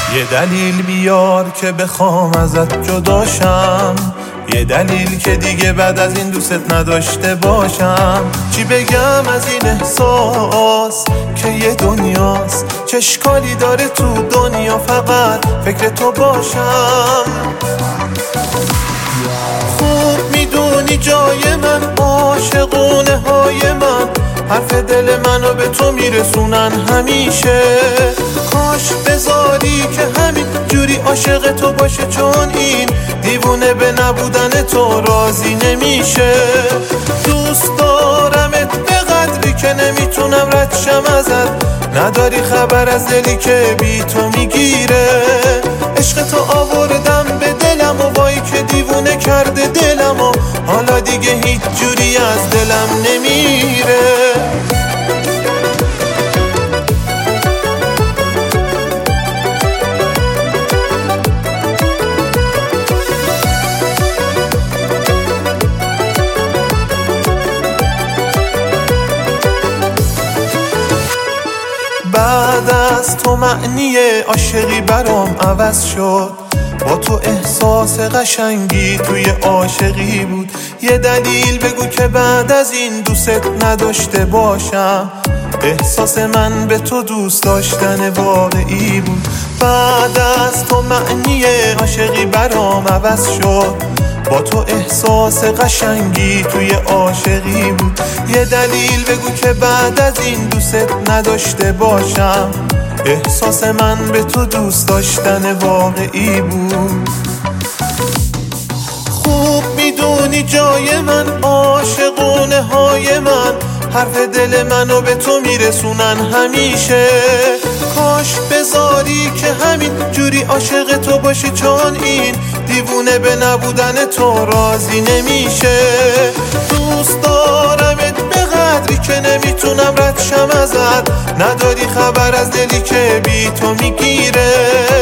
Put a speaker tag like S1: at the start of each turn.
S1: یه دلیل بیار که بخوام ازت جداشم، یه دلیل که دیگه بعد از این دوست نداشته باشم. چی بگم از این احساس که یه دنیاست، چه اشکالی داره تو دنیا فقط فکر تو باشم. خوب میدونی جای من، عاشقونه های من، حرف دل منو به تو میرسونن همیشه. کاش بذاری که همین جوری عاشق تو باشه، چون این دیوونه به نبودن تو راضی نمیشه. دوست دارمت به قدری که نمیتونم رد شم ازت، نداری خبر از دلی که بی تو میگیره. عشق تو آوردم به دلم و وای که دیوونه کرده دلم و حالا دیگه هیچ جوری از دلم نمیره. بعد از تو معنی عاشقی برام عوض شد، با تو احساس قشنگی توی عاشقی بود. یه دلیل بگو که بعد از این دوست نداشته باشم، احساس من به تو دوست داشتن واقعی بود. بعد از تو معنی عاشقی برام عوض شد، با تو احساس قشنگی توی عاشقی بود. یه دلیل بگو که بعد از این دوست نداشته باشم، احساس من به تو دوست داشتن واقعی بود. خوب میدونی جای من، عاشقونه های من، حرف دل منو به تو میرسونن همیشه. کاش بذاری که همین جوری عاشق تو باشی، چون این دیوونه به نبودن تو راضی نمیشه. دوست دارمت به قدری که نمیتونم رد شم ازت، نداری خبر از دلی که بی تو میگیره.